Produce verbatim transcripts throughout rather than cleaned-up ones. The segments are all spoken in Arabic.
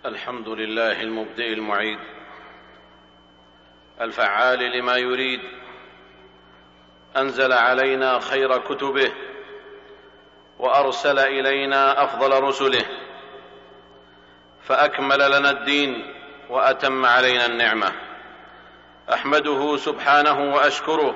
الحمد لله المبدئ المعيد الفعال لما يريد، أنزل علينا خير كتبه وأرسل إلينا أفضل رسله، فأكمل لنا الدين وأتم علينا النعمة. أحمده سبحانه وأشكره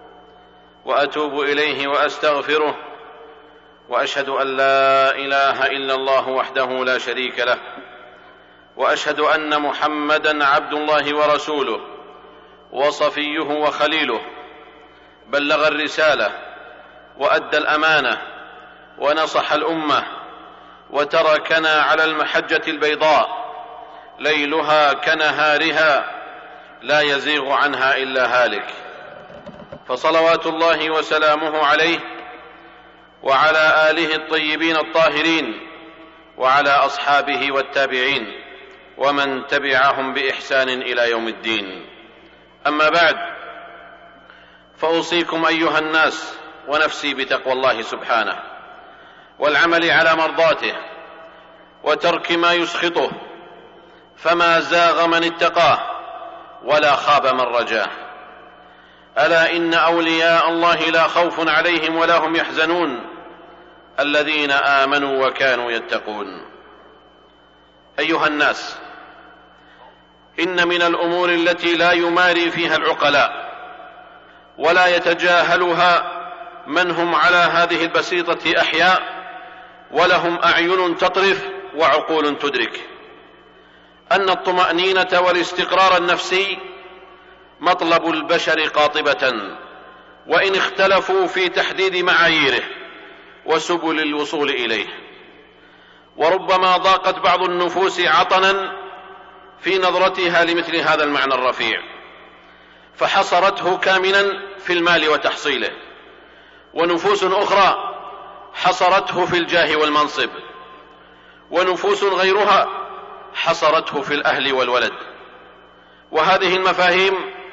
وأتوب إليه وأستغفره، وأشهد أن لا إله إلا الله وحده لا شريك له، وأشهد أن محمدًا عبد الله ورسوله وصفيه وخليله، بلغ الرسالة وأدى الأمانة ونصح الأمة، وتركنا على المحجة البيضاء ليلها كنهارها لا يزيغ عنها إلا هالك، فصلوات الله وسلامه عليه وعلى آله الطيبين الطاهرين وعلى أصحابه والتابعين ومن تبعهم بإحسان إلى يوم الدين. أما بعد، فأوصيكم أيها الناس ونفسي بتقوى الله سبحانه والعمل على مرضاته وترك ما يسخطه، فما زاغ من اتقاه ولا خاب من رجاه. ألا إن أولياء الله لا خوف عليهم ولا هم يحزنون، الذين آمنوا وكانوا يتقون. أيها الناس، إن من الأمور التي لا يماري فيها العقلاء ولا يتجاهلها من هم على هذه البسيطة أحياء ولهم أعين تطرف وعقول تدرك، أن الطمأنينة والاستقرار النفسي مطلب البشر قاطبة، وإن اختلفوا في تحديد معاييره وسبل الوصول إليه. وربما ضاقت بعض النفوس عطنا في نظرتها لمثل هذا المعنى الرفيع، فحصرته كامنا في المال وتحصيله، ونفوس أخرى حصرته في الجاه والمنصب، ونفوس غيرها حصرته في الأهل والولد. وهذه المفاهيم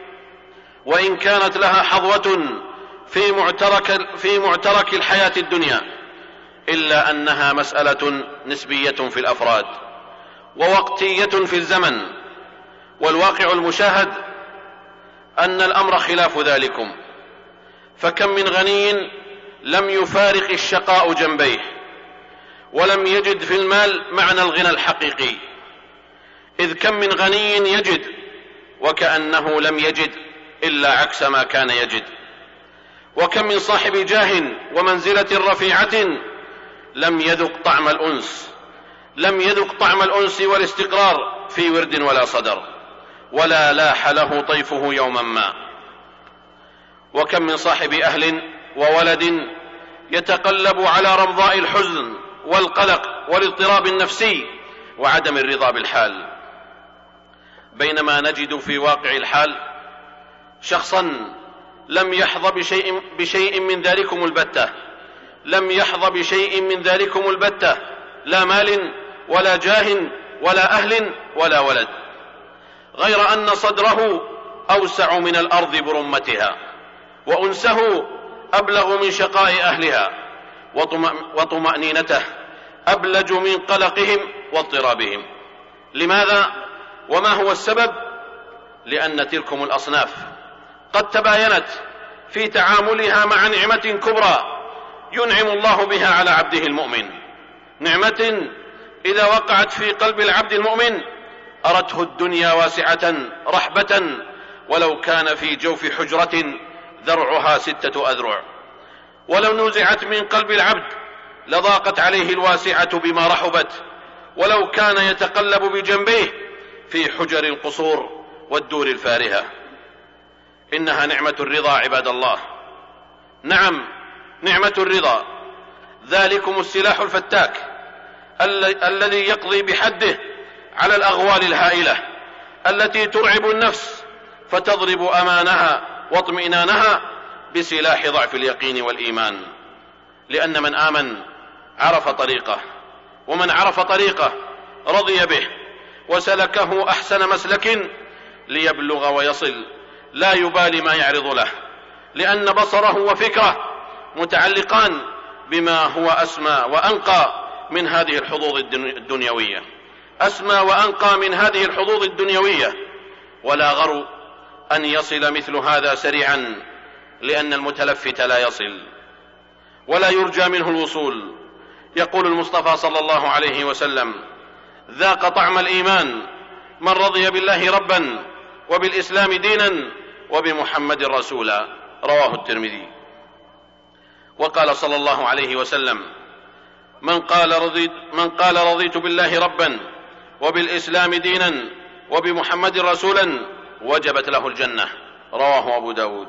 وإن كانت لها حظوة في معترك, في معترك الحياة الدنيا، إلا أنها مسألة نسبية في الأفراد ووقتية في الزمن، والواقع المشاهد أن الأمر خلاف ذلكم. فكم من غني لم يفارق الشقاء جنبيه، ولم يجد في المال معنى الغنى الحقيقي، إذ كم من غني يجد وكأنه لم يجد إلا عكس ما كان يجد. وكم من صاحب جاه ومنزلة رفيعة لم يذق طعم الأنس لم يذق طعم الأنس والاستقرار في ورد ولا صدر، ولا لاح له طيفه يوما ما. وكم من صاحب أهل وولد يتقلب على رمضاء الحزن والقلق والاضطراب النفسي وعدم الرضا بالحال، بينما نجد في واقع الحال شخصا لم يحظى بشيء, بشيء من ذلكم البتة لم يحظى بشيء من ذلكم البتة لا مال ولا جاه ولا أهل ولا ولد، غير أن صدره أوسع من الأرض برمتها، وأنسه أبلغ من شقاء أهلها، وطمأنينته أبلج من قلقهم واضطرابهم. لماذا؟ وما هو السبب؟ لأن تلكم الأصناف قد تباينت في تعاملها مع نعمة كبرى ينعم الله بها على عبده المؤمن، نعمة إذا وقعت في قلب العبد المؤمن أرته الدنيا واسعة رحبة، ولو كان في جوف حجرة ذرعها ستة أذرع، ولو نزعت من قلب العبد لضاقت عليه الواسعة بما رحبت، ولو كان يتقلب بجنبيه في حجر القصور والدور الفارهة. إنها نعمة الرضا عباد الله، نعم نعمة الرضا، ذلكم السلاح الفتاك الذي يقضي بحده على الأغوال الهائلة التي ترعب النفس فتضرب أمانها واطمئنانها بسلاح ضعف اليقين والإيمان. لأن من آمن عرف طريقه، ومن عرف طريقه رضي به وسلكه أحسن مسلك ليبلغ ويصل، لا يبالي ما يعرض له، لأن بصره وفكره متعلقان بما هو أسمى وأنقى من هذه الحظوظ الدنيوية. أسمى وأنقى من هذه الحظوظ الدنيوية، ولا غرو أن يصل مثل هذا سريعا، لأن المتلفت لا يصل ولا يرجى منه الوصول. يقول المصطفى صلى الله عليه وسلم: ذاق طعم الإيمان من رضي بالله ربا وبالإسلام دينا وبمحمد رسولا، رواه الترمذي. وقال صلى الله عليه وسلم: من قال رضيت, من قال رضيت بالله ربا وبالإسلام دينا وبمحمد رسولا وجبت له الجنة، رواه أبو داود.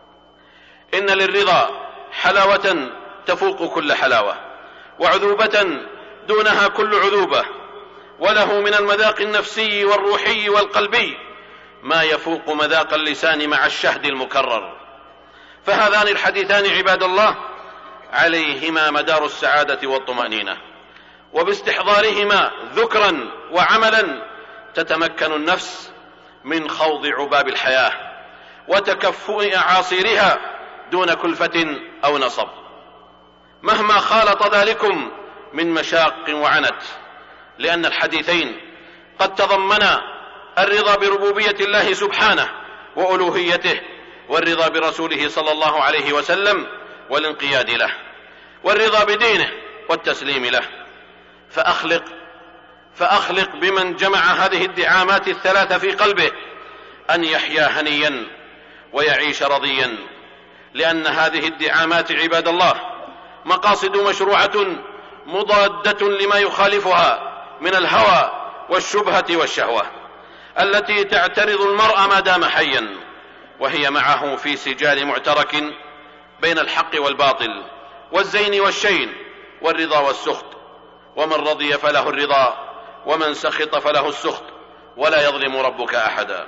إن للرضا حلاوة تفوق كل حلاوة، وعذوبة دونها كل عذوبة، وله من المذاق النفسي والروحي والقلبي ما يفوق مذاق اللسان مع الشهد المكرر. فهذان الحديثان عباد الله عليهما مدار السعادة والطمأنينة، وباستحضارهما ذكرا وعملا تتمكن النفس من خوض عباب الحياة وتكفؤ أعاصيرها دون كلفة أو نصب، مهما خالط ذلكم من مشاق وعنت، لأن الحديثين قد تضمنا الرضا بربوبية الله سبحانه وألوهيته، والرضا برسوله صلى الله عليه وسلم والانقياد له، والرضا بدينه والتسليم له. فأخلق فأخلق بمن جمع هذه الدعامات الثلاثة في قلبه أن يحيا هنيا ويعيش رضيا، لأن هذه الدعامات عباد الله مقاصد مشروعة مضادة لما يخالفها من الهوى والشبهة والشهوة التي تعترض المرء ما دام حيا، وهي معه في سجال معترك بين الحق والباطل والزين والشين والرضا والسخط، ومن رضي فله الرضا ومن سخط فله السخط، ولا يظلم ربك أحدا.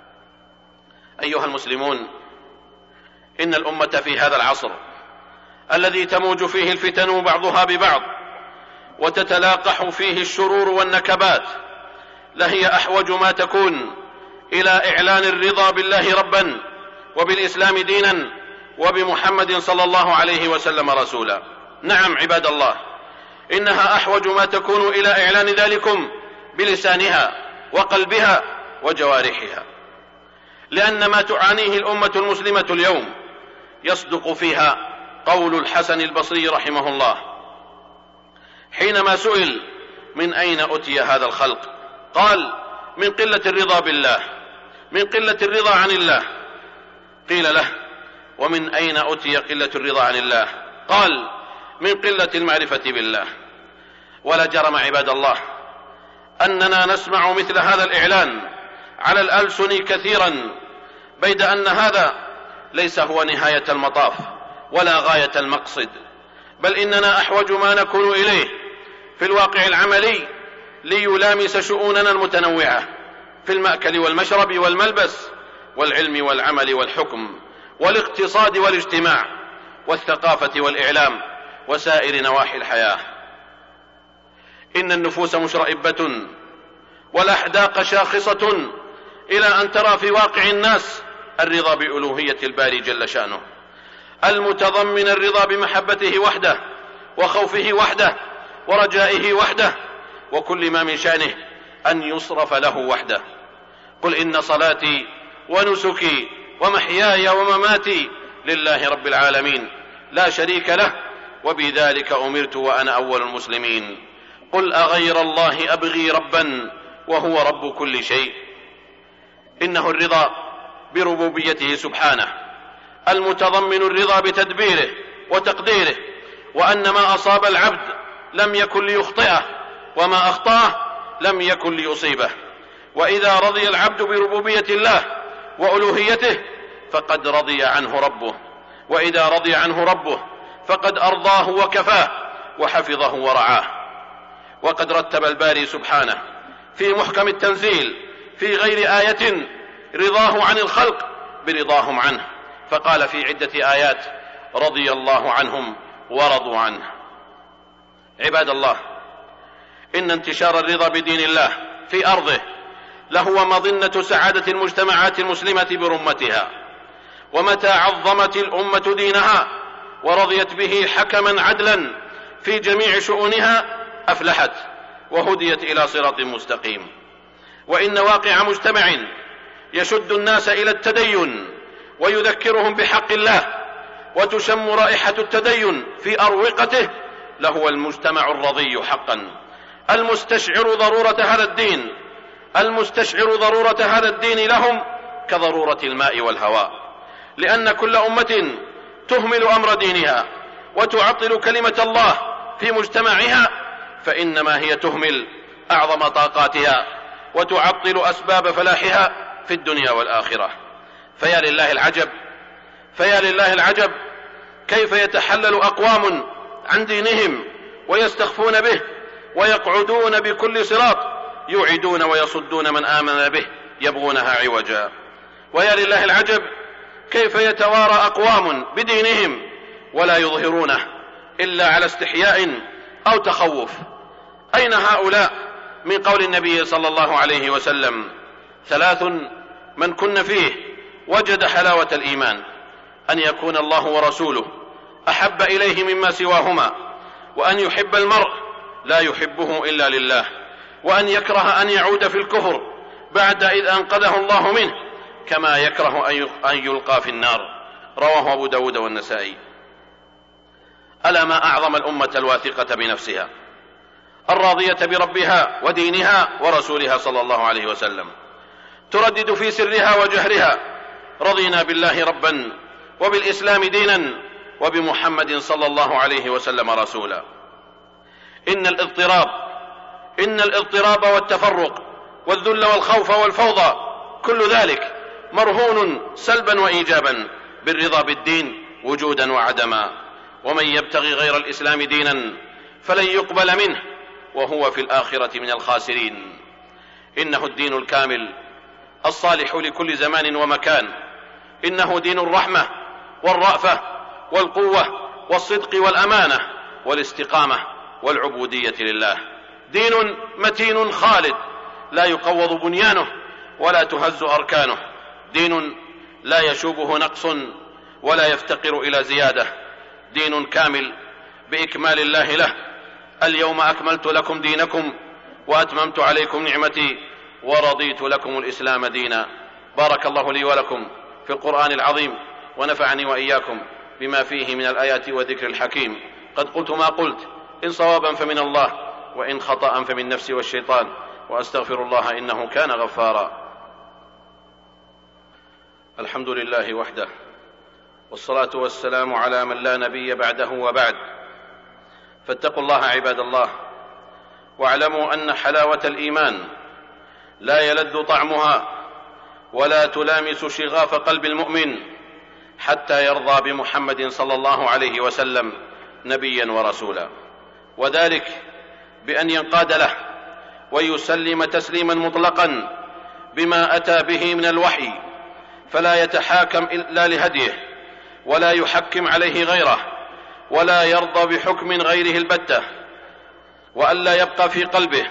أيها المسلمون، إن الأمة في هذا العصر الذي تموج فيه الفتن بعضها ببعض وتتلاقح فيه الشرور والنكبات لهي أحوج ما تكون إلى إعلان الرضا بالله ربا وبالإسلام دينا وبمحمد صلى الله عليه وسلم رسولا. نعم عباد الله، إنها أحوج ما تكون إلى إعلان ذلكم بلسانها وقلبها وجوارحها، لأن ما تعانيه الأمة المسلمة اليوم يصدق فيها قول الحسن البصري رحمه الله حينما سئل: من أين أتي هذا الخلق؟ قال: من قلة الرضا بالله، من قلة الرضا عن الله. قيل له: ومن أين أتي قلة الرضا عن الله؟ قال: من قلة المعرفة بالله. ولا جرم عباد الله أننا نسمع مثل هذا الإعلان على الألسن كثيرا، بيد أن هذا ليس هو نهاية المطاف ولا غاية المقصد، بل إننا أحوج ما نكون إليه في الواقع العملي ليلامس شؤوننا المتنوعة في المأكل والمشرب والملبس والعلم والعمل والحكم والاقتصاد والاجتماع والثقافة والإعلام وسائر نواحي الحياة. إن النفوس مشرئبة والأحداق شاخصة إلى أن ترى في واقع الناس الرضا بألوهية الباري جل شأنه، المتضمن الرضا بمحبته وحده وخوفه وحده ورجائه وحده، وكل ما من شأنه أن يصرف له وحده. قل إن صلاتي ونسكي ومحياي ومماتي لله رب العالمين لا شريك له وبذلك أمرت وأنا أول المسلمين. قل أغير الله أبغي ربا وهو رب كل شيء. إنه الرضا بربوبيته سبحانه المتضمن الرضا بتدبيره وتقديره، وأن ما أصاب العبد لم يكن ليخطئه وما أخطأه لم يكن ليصيبه. وإذا رضي العبد بربوبية الله وألوهيته فقد رضي عنه ربه، وإذا رضي عنه ربه فقد أرضاه وكفاه وحفظه ورعاه. وقد رتب الباري سبحانه في محكم التنزيل في غير آية رضاه عن الخلق برضاهم عنه، فقال في عدة آيات: رضي الله عنهم ورضوا عنه. عباد الله، إن انتشار الرضا بدين الله في أرضه لهو مظنة سعادة المجتمعات المسلمة برمتها. ومتى عظمت الأمة دينها ورضيت به حكما عدلا في جميع شؤونها أفلحت وهديت إلى صراط مستقيم. وإن واقع مجتمع يشد الناس إلى التدين ويذكرهم بحق الله وتشم رائحة التدين في أروقته لهو المجتمع الرضي حقا، المستشعر ضرورة هذا الدين، المستشعر ضرورة هذا الدين لهم كضرورة الماء والهواء. لأن كل أمة تهمل أمر دينها وتعطل كلمة الله في مجتمعها فإنما هي تهمل أعظم طاقاتها وتعطل أسباب فلاحها في الدنيا والآخرة. فيا لله العجب، فيا لله العجب كيف يتحلل أقوام عن دينهم ويستخفون به ويقعدون بكل صراط يوعدون ويصدون من آمن به يبغونها عوجا. ويا لله العجب كيف يتوارى أقوام بدينهم ولا يظهرونه إلا على استحياء أو تخوف. أين هؤلاء من قول النبي صلى الله عليه وسلم: ثلاث من كن فيه وجد حلاوة الإيمان، أن يكون الله ورسوله أحب إليه مما سواهما، وأن يحب المرء لا يحبه إلا لله، وأن يكره أن يعود في الكفر بعد إذ أنقذه الله منه، كما يكره أن يلقى في النار. رواه أبو داود والنسائي. ألا ما أعظم الأمة الواثقة بنفسها الراضية بربها ودينها ورسولها صلى الله عليه وسلم، تردد في سرها وجهرها: رضينا بالله ربا وبالإسلام دينا وبمحمد صلى الله عليه وسلم رسولا. إن الاضطراب إن الاضطراب والتفرق والذل والخوف والفوضى كل ذلك مرهون سلبا وإيجابا بالرضا بالدين وجودا وعدما. ومن يبتغي غير الإسلام دينا فلن يقبل منه وهو في الآخرة من الخاسرين. إنه الدين الكامل الصالح لكل زمان ومكان، إنه دين الرحمة والرأفة والقوة والصدق والأمانة والاستقامة والعبودية لله. دين متين خالد لا يقوض بنيانه ولا تهز أركانه، دين لا يشوبه نقص ولا يفتقر إلى زيادة، دين كامل بإكمال الله له: اليوم أكملت لكم دينكم وأتممت عليكم نعمتي ورضيت لكم الإسلام دينا. بارك الله لي ولكم في القرآن العظيم ونفعني وإياكم بما فيه من الآيات والذكر الحكيم. قد قلت ما قلت، إن صوابا فمن الله وإن خطأ فمن نفسي والشيطان، وأستغفر الله إنه كان غفارا. الحمد لله وحده، والصلاة والسلام على من لا نبي بعده وبعد. فاتقوا الله عباد الله، واعلموا أن حلاوة الإيمان لا يلذ طعمها ولا تلامس شغاف قلب المؤمن حتى يرضى بمحمد صلى الله عليه وسلم نبيا ورسولا، وذلك بأن ينقاد له ويسلم تسليما مطلقا بما أتى به من الوحي، فلا يتحاكم إلا لهديه ولا يحكم عليه غيره ولا يرضى بحكم غيره البتة، وألا يبقى في قلبه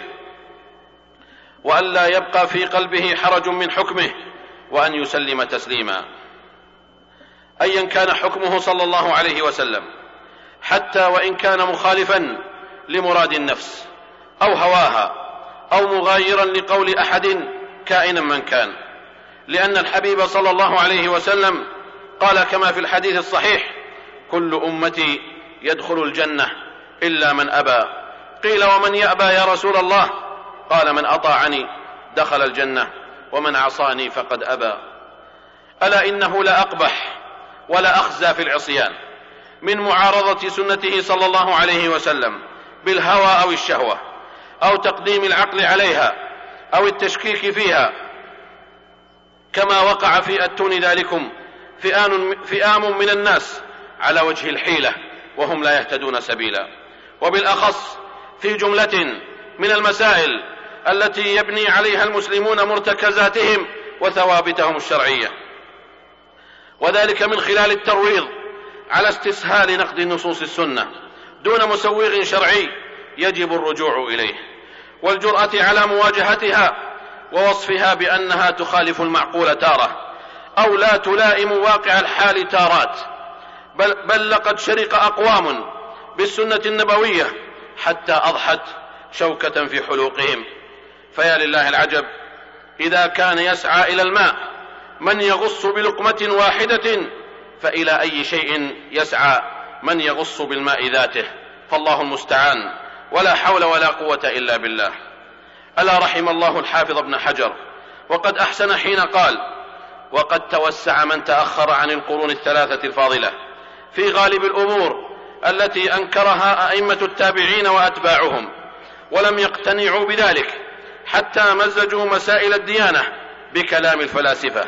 وألا يبقى في قلبه حرج من حكمه، وأن يسلم تسليما أيا كان حكمه صلى الله عليه وسلم، حتى وإن كان مخالفا لمراد النفس أو هواها أو مغايرا لقول أحد كائنا من كان، لأن الحبيب صلى الله عليه وسلم قال كما في الحديث الصحيح: كل أمتي يدخل الجنة إلا من أبى. قيل: ومن يأبى يا رسول الله؟ قال: من أطاعني دخل الجنة ومن عصاني فقد أبى. ألا إنه لا أقبح ولا أخزى في العصيان من معارضة سنته صلى الله عليه وسلم بالهوى أو الشهوة أو تقديم العقل عليها أو التشكيك فيها، كما وقع في أتون ذلكم فئام من الناس على وجه الحيلة وهم لا يهتدون سبيلا، وبالأخص في جملة من المسائل التي يبني عليها المسلمون مرتكزاتهم وثوابتهم الشرعية، وذلك من خلال الترويض على استسهال نقد نصوص السنة دون مسوغ شرعي يجب الرجوع إليه، والجرأة على مواجهتها ووصفها بأنها تخالف المعقول تارة أو لا تلائم واقع الحال تارات، بل, بل لقد شرق أقوام بالسنة النبوية حتى أضحت شوكة في حلوقهم. فيا لله العجب، إذا كان يسعى إلى الماء من يغص بلقمة واحدة، فإلى أي شيء يسعى من يغص بالماء ذاته؟ فالله المستعان، ولا حول ولا قوة إلا بالله. ألا رحم الله الحافظ ابن حجر، وقد أحسن حين قال: وقد توسع من تأخر عن القرون الثلاثة الفاضلة في غالب الأمور التي أنكرها أئمة التابعين وأتباعهم، ولم يقتنعوا بذلك، حتى مزجوا مسائل الديانة بكلام الفلاسفة،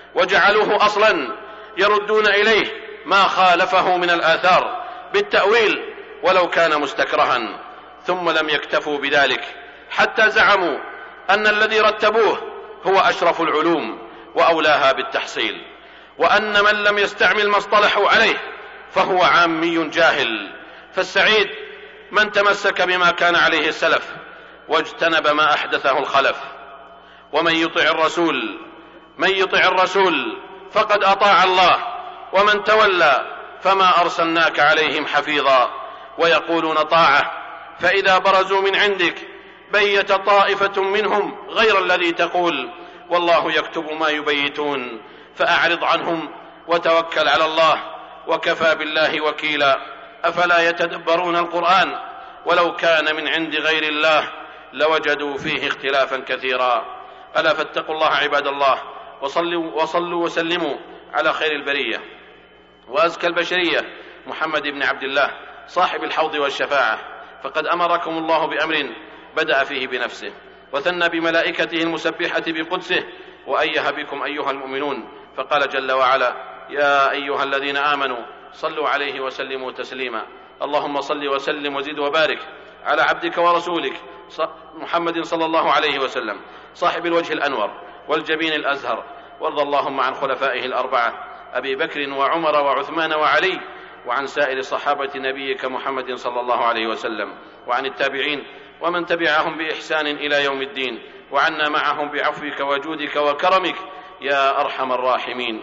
وجعلوه أصلا يردون إليه ما خالفه من الآثار بالتأويل ولو كان مستكرها. ثم لم يكتفوا بذلك، حتى زعموا أن الذي رتبوه هو أشرف العلوم وأولاها بالتحصيل، وأن من لم يستعمل ما اصطلحوا عليه فهو عامي جاهل. فالسعيد من تمسك بما كان عليه السلف واجتنب ما أحدثه الخلف. ومن يطع الرسول من يطع الرسول فقد أطاع الله، ومن تولى فما أرسلناك عليهم حفيظا. ويقولون طاعة، فإذا برزوا من عندك بيت طائفة منهم غير الذي تقول، والله يكتب ما يبيتون. فأعرض عنهم وتوكل على الله، وكفى بالله وكيلا. أفلا يتدبرون القرآن؟ ولو كان من عند غير الله لوجدوا فيه اختلافا كثيرا. ألا فاتقوا الله عباد الله، وصلوا, وصلوا وسلموا على خير البرية وأزكى البشرية محمد بن عبد الله صاحب الحوض والشفاعة. فقد أمركم الله بأمر بدأ فيه بنفسه، وثنى بملائكته المسبحة بقدسه، وأيه بكم أيها المؤمنون، فقال جل وعلا: يا أيها الذين آمنوا صلوا عليه وسلموا تسليما. اللهم صل وسلم وزد وبارك على عبدك ورسولك محمد صلى الله عليه وسلم، صاحب الوجه الأنور والجبين الأزهر. وارض اللهم عن خلفائه الأربعة أبي بكر وعمر وعثمان وعلي، وعن سائر صحابة نبيك محمد صلى الله عليه وسلم، وعن التابعين ومن تبعهم بإحسان إلى يوم الدين، وعنا معهم بعفوك وجودك وكرمك يا أرحم الراحمين.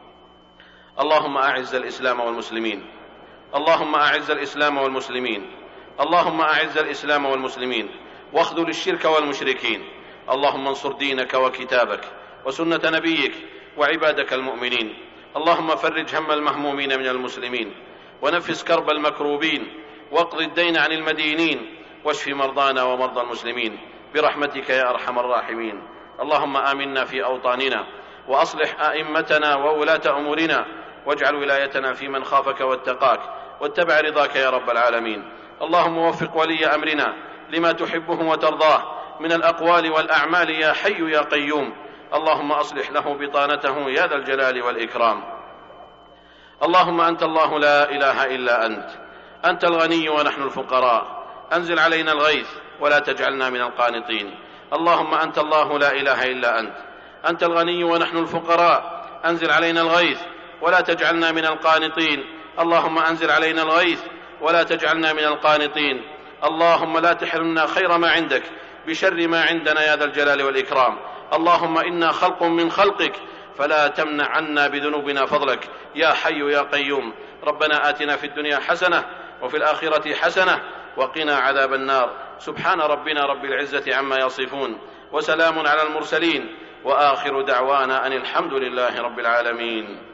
اللهم أعز الإسلام والمسلمين، اللهم أعز الإسلام والمسلمين، اللهم أعز الإسلام والمسلمين، واخذل الشرك والمشركين. اللهم انصر دينك وكتابك وسنة نبيك وعبادك المؤمنين. اللهم فرج هم المهمومين من المسلمين، ونفس كرب المكروبين، واقض الدين عن المدينين، واشف مرضانا ومرضى المسلمين برحمتك يا أرحم الراحمين. اللهم آمنا في أوطاننا، وأصلح أئمتنا وولاة أمورنا، واجعل ولايتنا في من خافك واتقاك واتبع رضاك يا رب العالمين. اللهم وفق ولي أمرنا لما تحبه وترضاه من الأقوال والأعمال يا حي يا قيوم. اللهم أصلح له بطانته يا ذا الجلال والإكرام. اللهم أنت الله لا إله إلا أنت، أنت الغني ونحن الفقراء، أنزل علينا الغيث ولا تجعلنا من القانطين. اللهم أنت الله لا إله إلا أنت، أنت الغني ونحن الفقراء، أنزل علينا الغيث ولا تجعلنا من القانطين. اللهم أنزل علينا الغيث ولا تجعلنا من القانطين. اللهم لا تحرمنا خير ما عندك بشر ما عندنا يا ذا الجلال والإكرام. اللهم إنا خلق من خلقك، فلا تمنع عنا بذنوبنا فضلك يا حي يا قيوم. ربنا آتنا في الدنيا حسنة وفي الآخرة حسنة وقنا عذاب النار. سبحان ربنا رب العزة عما يصفون، وسلام على المرسلين، وآخر دعوانا أن الحمد لله رب العالمين.